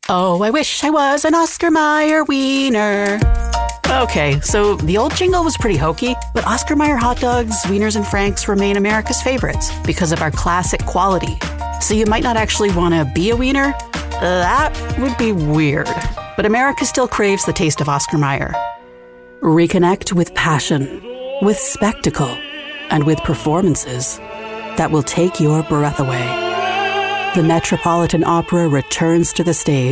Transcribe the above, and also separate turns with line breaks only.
Oh, I wish I was an Oscar Mayer wiener. Okay, so the old jingle was pretty hokey, but Oscar Mayer hot dogs, wieners, and franks remain America's favorites because of our classic quality. So you might not actually want to be a wiener. That would be weird. But America still craves the taste of Oscar Mayer. Reconnect with passion, with spectacle, and with performances that will take your breath away. The Metropolitan Opera returns to the stage